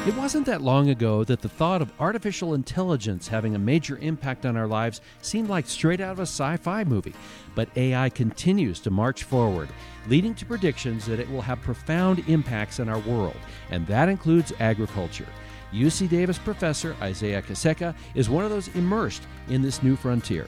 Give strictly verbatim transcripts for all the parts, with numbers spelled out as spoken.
It wasn't that long ago that the thought of artificial intelligence having a major impact on our lives seemed like straight out of a sci-fi movie. But A I continues to march forward, leading to predictions that it will have profound impacts on our world, and that includes agriculture. U C Davis professor Isaiah Kaseka is one of those immersed in this new frontier.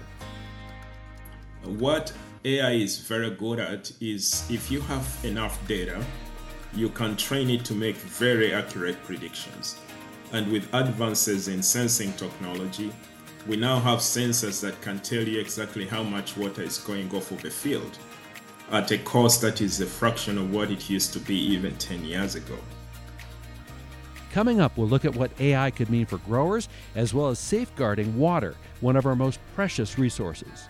What A I is very good at is if you have enough data, you can train it to make very accurate predictions. And with advances in sensing technology, we now have sensors that can tell you exactly how much water is going off of a field at a cost that is a fraction of what it used to be even ten years ago. Coming up, we'll look at what A I could mean for growers, as well as safeguarding water, one of our most precious resources.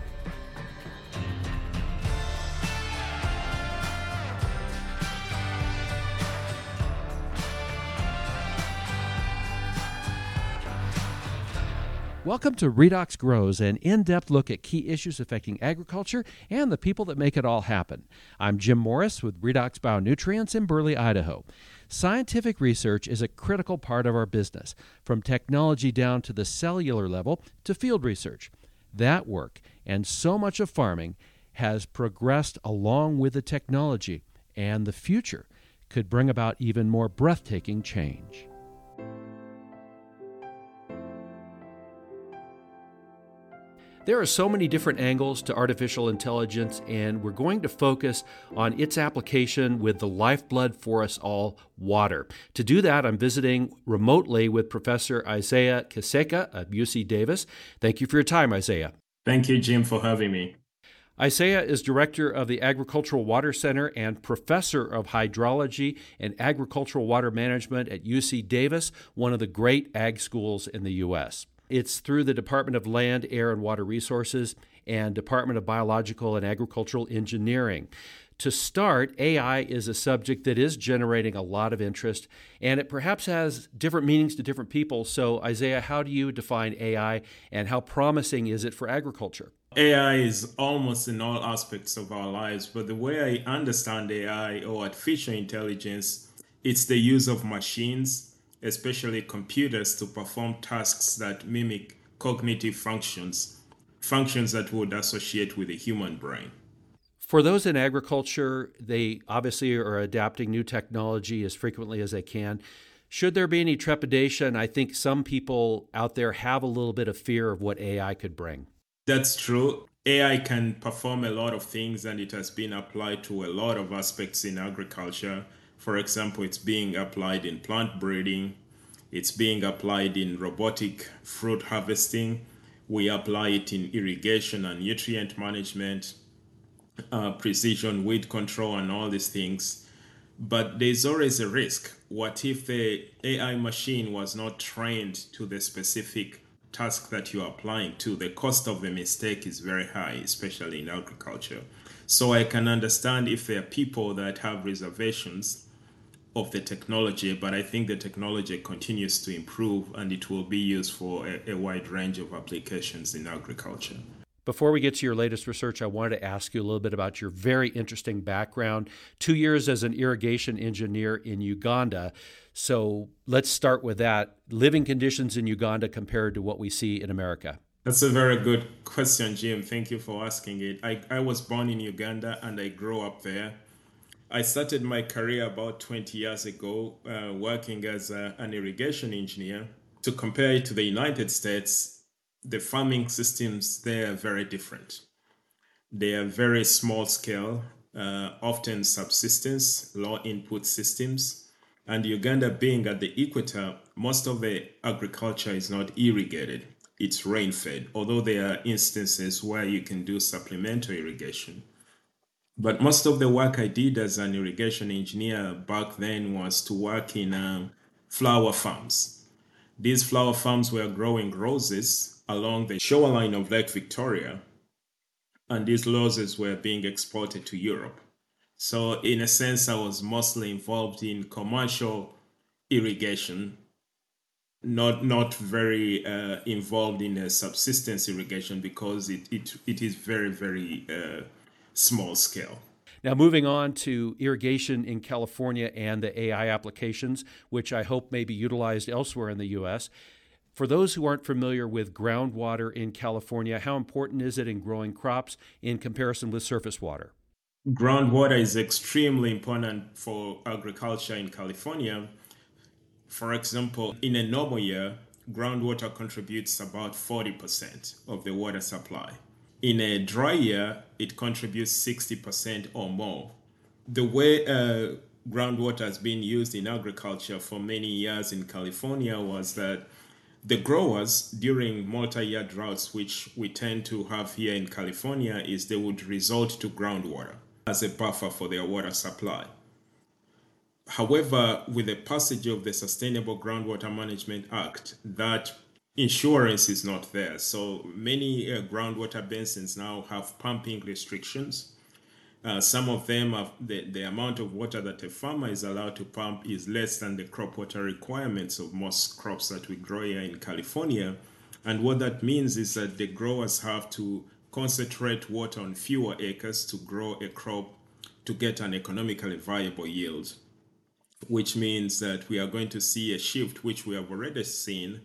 Welcome to Redox Grows, an in-depth look at key issues affecting agriculture and the people that make it all happen. I'm Jim Morris with Redox Bionutrients in Burley, Idaho. Scientific research is a critical part of our business, from technology down to the cellular level to field research. That work, and so much of farming, has progressed along with the technology, and the future could bring about even more breathtaking change. There are so many different angles to artificial intelligence, and we're going to focus on its application with the lifeblood for us all, water. To do that, I'm visiting remotely with Professor Isaiah Kaseka of U C Davis. Thank you for your time, Isaiah. Thank you, Jim, for having me. Isaiah is director of the Agricultural Water Center and professor of hydrology and agricultural water management at U C Davis, one of the great ag schools in the U S It's through the Department of Land, Air, and Water Resources and Department of Biological and Agricultural Engineering. To start, A I is a subject that is generating a lot of interest, and it perhaps has different meanings to different people. So, Isaiah, how do you define A I, and how promising is it for agriculture? A I is almost in all aspects of our lives, but the way I understand A I or artificial intelligence, it's the use of machines, especially computers, to perform tasks that mimic cognitive functions, functions that would associate with the human brain. For those in agriculture, they obviously are adapting new technology as frequently as they can. Should there be any trepidation, I think some people out there have a little bit of fear of what A I could bring. That's true. A I can perform a lot of things, and it has been applied to a lot of aspects in agriculture. For example, it's being applied in plant breeding. It's being applied in robotic fruit harvesting. We apply it in irrigation and nutrient management, uh, precision weed control, and all these things. But there's always a risk. What if the A I machine was not trained to the specific task that you're applying to? The cost of a mistake is very high, especially in agriculture. So I can understand if there are people that have reservations of the technology, but I think the technology continues to improve, and it will be used for a, a wide range of applications in agriculture. Before we get to your latest research, I wanted to ask you a little bit about your very interesting background. Two years as an irrigation engineer in Uganda. So let's start with that. Living conditions in Uganda compared to what we see in America. That's a very good question, Jim. Thank you for asking it. I, I was born in Uganda and I grew up there. I started my career about twenty years ago uh, working as a, an irrigation engineer. To compare it to the United States, the farming systems there are very different. They are very small scale, uh, often subsistence, low input systems. And Uganda being at the equator, most of the agriculture is not irrigated. It's rain-fed, although there are instances where you can do supplementary irrigation. But most of the work I did as an irrigation engineer back then was to work in um, flower farms. These flower farms were growing roses along the shoreline of Lake Victoria, and these roses were being exported to Europe. So in a sense, I was mostly involved in commercial irrigation, not not very uh, involved in a subsistence irrigation because it, it, it is very, very uh, small scale. Now, moving on to irrigation in California and the A I applications, which I hope may be utilized elsewhere in the U S. For those who aren't familiar with groundwater in California, how important is it in growing crops in comparison with surface water? Groundwater is extremely important for agriculture in California. For example, in a normal year, groundwater contributes about forty percent of the water supply. In a dry year, it contributes sixty percent or more. The way uh, groundwater has been used in agriculture for many years in California was that the growers during multi-year droughts, which we tend to have here in California, is they would resort to groundwater as a buffer for their water supply. However, with the passage of the Sustainable Groundwater Management Act, that insurance is not there. So many uh, groundwater basins now have pumping restrictions. Uh, some of them have the, the amount of water that a farmer is allowed to pump is less than the crop water requirements of most crops that we grow here in California. And what that means is that the growers have to concentrate water on fewer acres to grow a crop to get an economically viable yield, which means that we are going to see a shift, which we have already seen,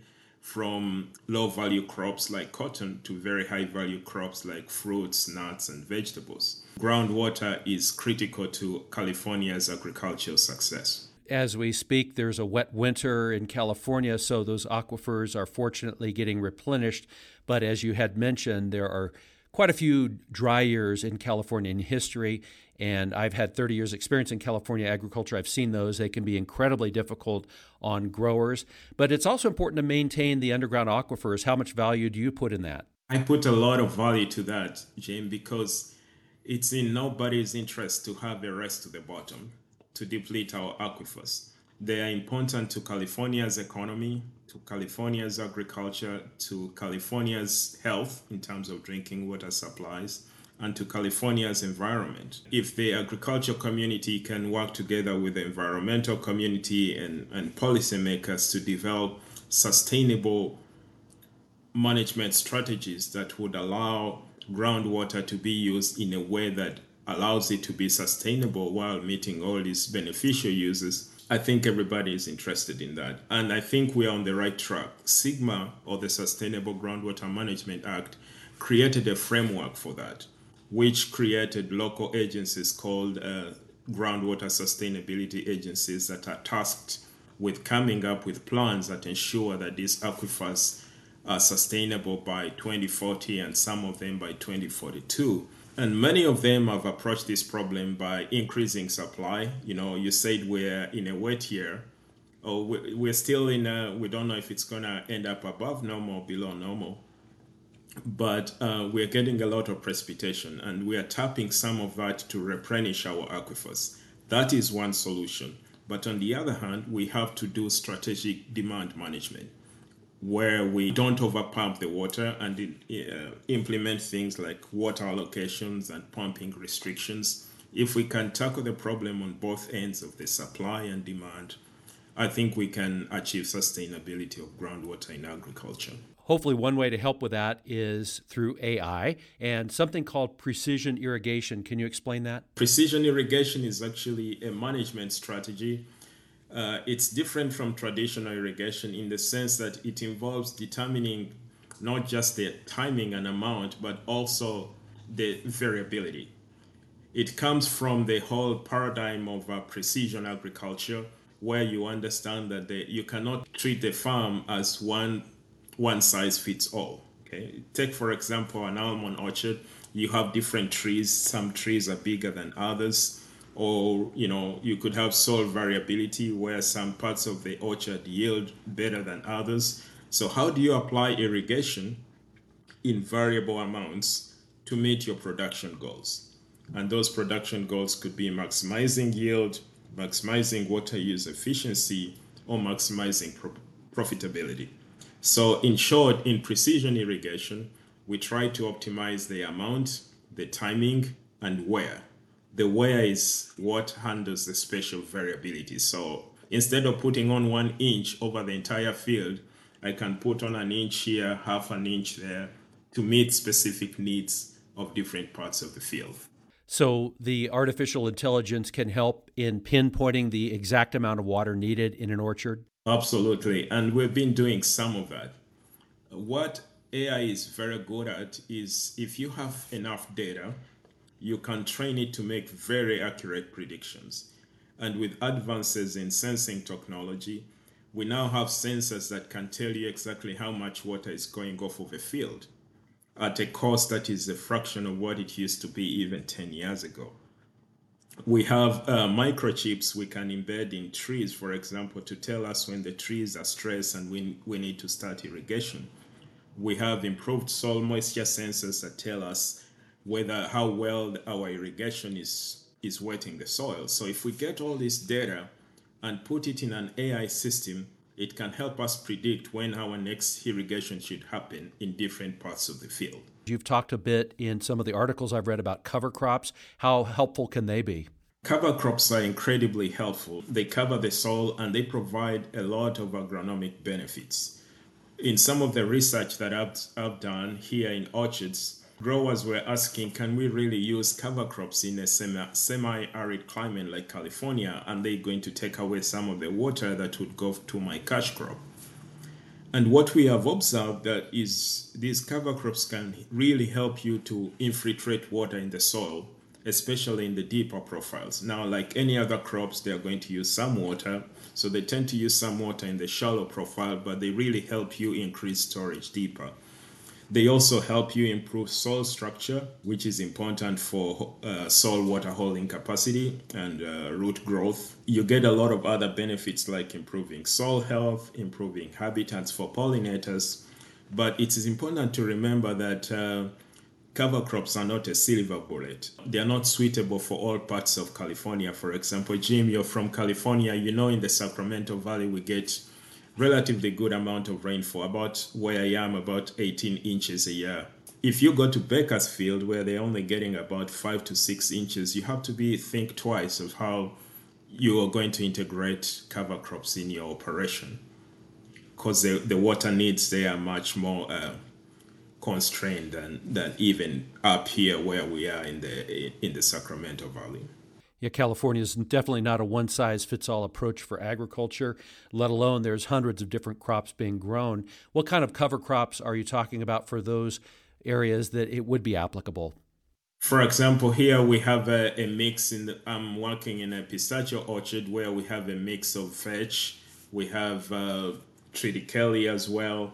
from low value crops like cotton to very high value crops like fruits, nuts, and vegetables. Groundwater is critical to California's agricultural success. As we speak, there's a wet winter in California, so those aquifers are fortunately getting replenished. But as you had mentioned, there are quite a few dry years in California in history, and I've had thirty years experience in California agriculture. I've seen those. They can be incredibly difficult on growers, but it's also important to maintain the underground aquifers. How much value do you put in that? I put a lot of value to that, Jim, because it's in nobody's interest to have a race to the bottom, to deplete our aquifers. They are important to California's economy, to California's agriculture, to California's health in terms of drinking water supplies, and to California's environment. If the agriculture community can work together with the environmental community and, and policymakers to develop sustainable management strategies that would allow groundwater to be used in a way that allows it to be sustainable while meeting all these beneficial uses, I think everybody is interested in that. And I think we are on the right track. SGMA, or the Sustainable Groundwater Management Act, created a framework for that, which created local agencies called uh, groundwater sustainability agencies that are tasked with coming up with plans that ensure that these aquifers are sustainable by twenty forty and some of them by twenty forty-two. And many of them have approached this problem by increasing supply. You know, you said we're in a wet year, or we're still in a, we don't know if it's going to end up above normal or below normal. But uh, we're getting a lot of precipitation, and we are tapping some of that to replenish our aquifers. That is one solution. But on the other hand, we have to do strategic demand management, where we don't overpump the water and uh, implement things like water allocations and pumping restrictions. If we can tackle the problem on both ends of the supply and demand, I think we can achieve sustainability of groundwater in agriculture. Hopefully one way to help with that is through A I and something called precision irrigation. Can you explain that? Precision irrigation is actually a management strategy. Uh, it's different from traditional irrigation in the sense that it involves determining not just the timing and amount, but also the variability. It comes from the whole paradigm of uh, precision agriculture, where you understand that the, you cannot treat the farm as one one size fits all. Okay, take for example an almond orchard. You have different trees. Some trees are bigger than others. Or, you know, you could have soil variability where some parts of the orchard yield better than others. So how do you apply irrigation in variable amounts to meet your production goals? And those production goals could be maximizing yield, maximizing water use efficiency, or maximizing pro- profitability. So in short, in precision irrigation, we try to optimize the amount, the timing, and where. The where is what handles the spatial variability. So instead of putting on one inch over the entire field, I can put on an inch here, half an inch there, to meet specific needs of different parts of the field. So the artificial intelligence can help in pinpointing the exact amount of water needed in an orchard? Absolutely. And we've been doing some of that. What A I is very good at is if you have enough data, you can train it to make very accurate predictions. And with advances in sensing technology, we now have sensors that can tell you exactly how much water is going off of a field at a cost that is a fraction of what it used to be even ten years ago. We have uh, microchips we can embed in trees, for example, to tell us when the trees are stressed and we, we need to start irrigation. We have improved soil moisture sensors that tell us whether how well our irrigation is, is wetting the soil. So if we get all this data and put it in an A I system, it can help us predict when our next irrigation should happen in different parts of the field. You've talked a bit in some of the articles I've read about cover crops. How helpful can they be? Cover crops are incredibly helpful. They cover the soil and they provide a lot of agronomic benefits. In some of the research that I've, I've done here in orchards, growers were asking, can we really use cover crops in a semi, semi-arid climate like California? And they're going to take away some of the water that would go to my cash crop. And what we have observed that is these cover crops can really help you to infiltrate water in the soil, especially in the deeper profiles. Now, like any other crops, they are going to use some water. So they tend to use some water in the shallow profile, but they really help you increase storage deeper. They also help you improve soil structure, which is important for uh, soil water holding capacity and uh, root growth. You get a lot of other benefits like improving soil health, improving habitats for pollinators. But it is important to remember that uh, cover crops are not a silver bullet. They are not suitable for all parts of California. For example, Jim, you're from California. You know, in the Sacramento Valley, we get relatively good amount of rainfall, about where I am, about eighteen inches a year. If you go to Bakersfield, where they're only getting about five to six inches, you have to be think twice of how you are going to integrate cover crops in your operation, because the, the water needs there are much more uh, constrained than, than even up here where we are in the in the Sacramento Valley. Yeah, California is definitely not a one-size-fits-all approach for agriculture, let alone there's hundreds of different crops being grown. What kind of cover crops are you talking about for those areas that it would be applicable? For example, here we have a, a mix in the, I'm working in a pistachio orchard where we have a mix of vetch. We have uh, triticale as well.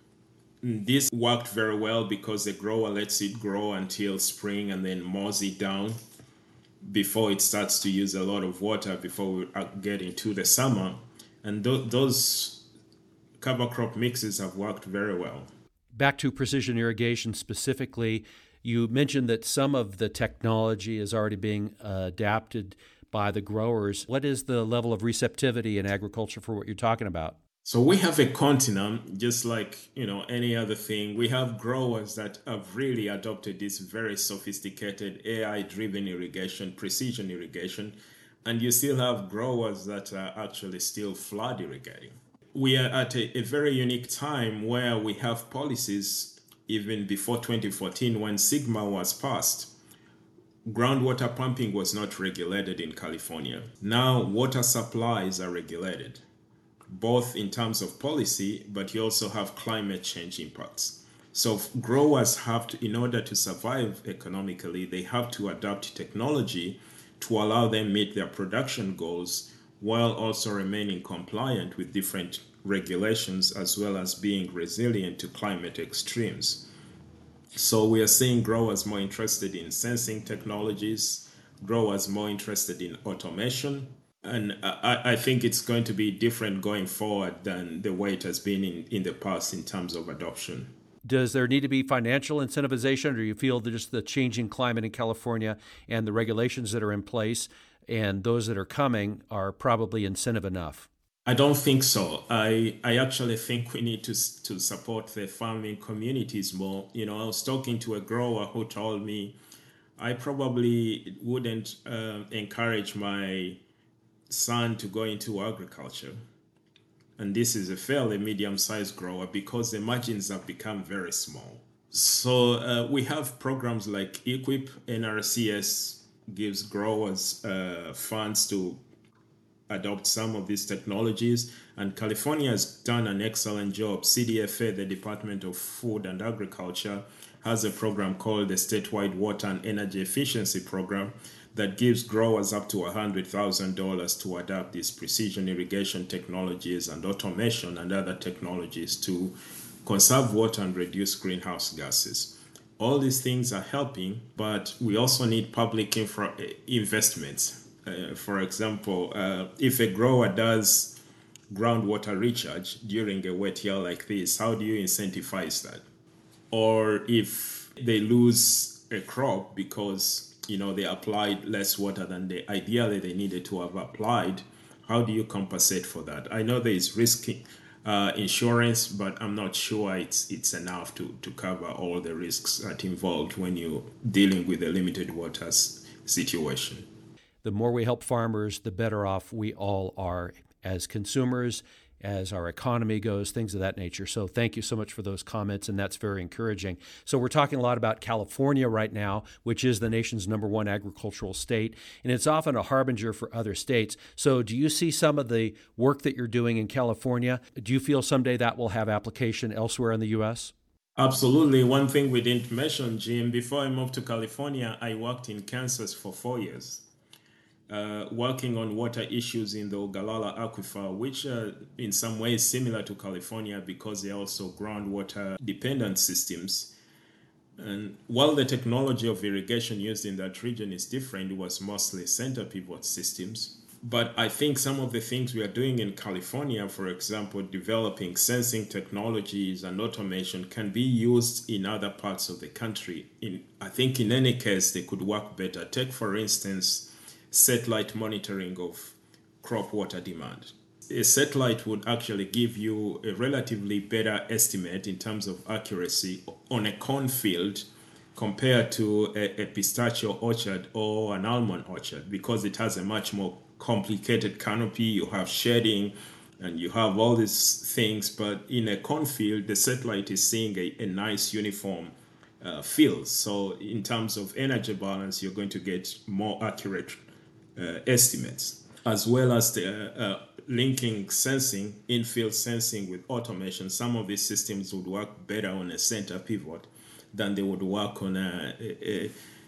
This worked very well because the grower lets it grow until spring and then mows it down before it starts to use a lot of water before we get into the summer. And th- those cover crop mixes have worked very well. Back to precision irrigation specifically, you mentioned that some of the technology is already being uh, adapted by the growers. What is the level of receptivity in agriculture for what you're talking about? So we have a continuum, just like, you know, any other thing. We have growers that have really adopted this very sophisticated A I-driven irrigation, precision irrigation, and you still have growers that are actually still flood irrigating. We are at a, a very unique time where we have policies, even before twenty fourteen when SGMA was passed. Groundwater pumping was not regulated in California. Now water supplies are regulated, both in terms of policy, but you also have climate change impacts. So growers have to, in order to survive economically, they have to adapt technology to allow them meet their production goals while also remaining compliant with different regulations as well as being resilient to climate extremes. So we are seeing growers more interested in sensing technologies, growers more interested in automation. And I, I think it's going to be different going forward than the way it has been in, in the past in terms of adoption. Does there need to be financial incentivization, or do you feel that just the changing climate in California and the regulations that are in place and those that are coming are probably incentive enough? I don't think so. I, I actually think we need to to support the farming communities more. You know, I was talking to a grower who told me I probably wouldn't uh, encourage my son to go into agriculture. And this is a fairly medium-sized grower because the margins have become very small. So uh, we have programs like EQIP, N R C S, gives growers uh, funds to adopt some of these technologies. And California has done an excellent job. C D F A, the Department of Food and Agriculture, has a program called the Statewide Water and Energy Efficiency Program that gives growers up to one hundred thousand dollars to adopt these precision irrigation technologies and automation and other technologies to conserve water and reduce greenhouse gases. All these things are helping, but we also need public infra investments. Uh, for example, uh, if a grower does groundwater recharge during a wet year like this, how do you incentivize that? Or if they lose a crop because, you know, they applied less water than they ideally they needed to have applied, how do you compensate for that? I know there is risk uh, insurance, but I'm not sure it's it's enough to, to cover all the risks that involved when you're dealing with a limited water situation. The more we help farmers, the better off we all are as consumers, as our economy goes, things of that nature. So thank you so much for those comments, and that's very encouraging. So we're talking a lot about California right now, which is the nation's number one agricultural state, and it's often a harbinger for other states. So do you see some of the work that you're doing in California? Do you feel someday that will have application elsewhere in the U S? Absolutely. One thing we didn't mention, Jim, before I moved to California, I worked in Kansas for four years. Uh, working on water issues in the Ogallala Aquifer, which are in some ways similar to California because they're also groundwater dependent systems. And while the technology of irrigation used in that region is different, it was mostly center pivot systems. But I think some of the things we are doing in California, for example, developing sensing technologies and automation, can be used in other parts of the country. In, I think in any case, they could work better. Take, for instance, satellite monitoring of crop water demand. A satellite would actually give you a relatively better estimate in terms of accuracy on a cornfield compared to a, a pistachio orchard or an almond orchard, because it has a much more complicated canopy. You have shading and you have all these things, but in a cornfield, the satellite is seeing a, a nice uniform uh, field. So in terms of energy balance, you're going to get more accurate Uh, estimates, as well as the uh, uh, linking sensing, in-field sensing with automation. Some of these systems would work better on a center pivot than they would work on a, a,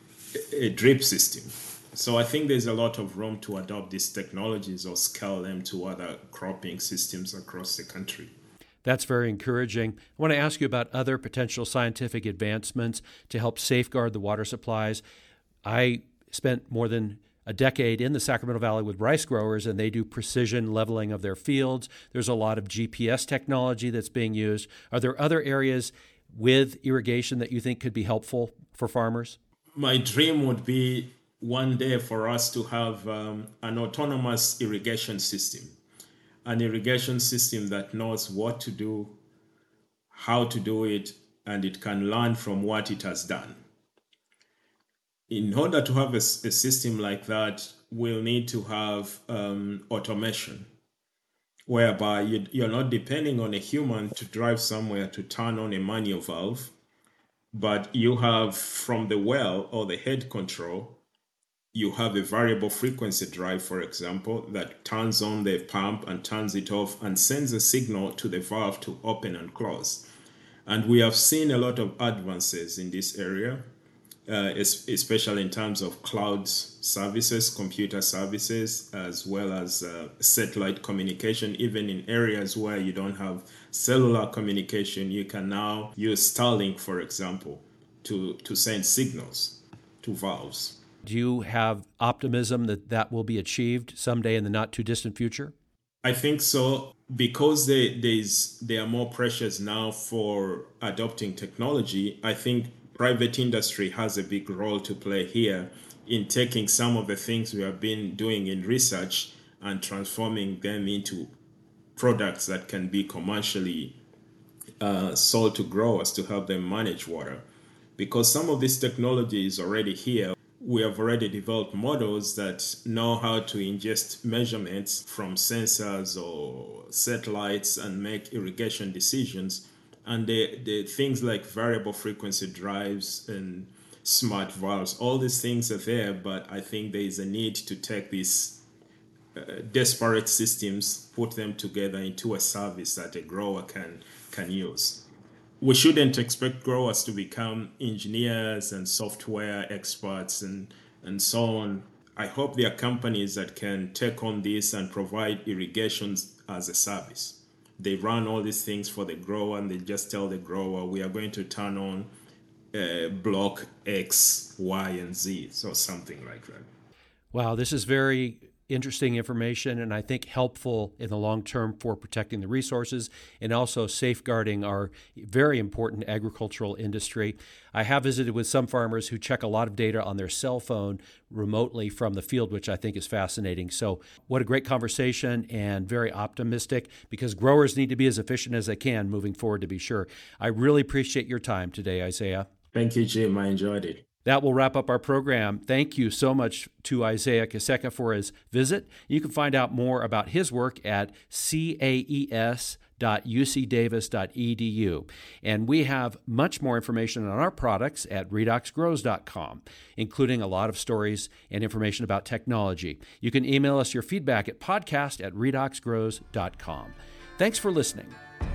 a drip system. So I think there's a lot of room to adopt these technologies or scale them to other cropping systems across the country. That's very encouraging. I want to ask you about other potential scientific advancements to help safeguard the water supplies. I spent more than a decade in the Sacramento Valley with rice growers, and they do precision leveling of their fields. There's a lot of G P S technology that's being used. Are there other areas with irrigation that you think could be helpful for farmers? My dream would be one day for us to have um, an autonomous irrigation system, an irrigation system that knows what to do, how to do it, and it can learn from what it has done. In order to have a, a system like that, we'll need to have um, automation, whereby you, you're not depending on a human to drive somewhere to turn on a manual valve, but you have from the well or the head control, you have a variable frequency drive, for example, that turns on the pump and turns it off and sends a signal to the valve to open and close. And we have seen a lot of advances in this area. Uh, especially in terms of cloud services, computer services, as well as uh, satellite communication. Even in areas where you don't have cellular communication, you can now use Starlink, for example, to, to send signals to valves. Do you have optimism that that will be achieved someday in the not too distant future? I think so, because they, there's, there are more pressures now for adopting technology. I think private industry has a big role to play here in taking some of the things we have been doing in research and transforming them into products that can be commercially uh, sold to growers to help them manage water. Because some of this technology is already here. We have already developed models that know how to ingest measurements from sensors or satellites and make irrigation decisions. And the, the things like variable frequency drives and smart valves. All these things are there, but I think there is a need to take these uh, disparate systems, put them together into a service that a grower can can use. We shouldn't expect growers to become engineers and software experts and and so on. I hope there are companies that can take on this and provide irrigation as a service. They run all these things for the grower, and they just tell the grower, we are going to turn on uh, block X, Y, and Z, so something like that. Wow, this is very interesting information, and I think helpful in the long term for protecting the resources and also safeguarding our very important agricultural industry. I have visited with some farmers who check a lot of data on their cell phone remotely from the field, which I think is fascinating. So what a great conversation, and very optimistic, because growers need to be as efficient as they can moving forward, to be sure. I really appreciate your time today, Isaiah. Thank you, Jim. I enjoyed it. That will wrap up our program. Thank you so much to Isaiah Kiseka for his visit. You can find out more about his work at caes dot u c davis dot e d u. And we have much more information on our products at redox grows dot com, including a lot of stories and information about technology. You can email us your feedback at podcast at redox grows dot com. Thanks for listening.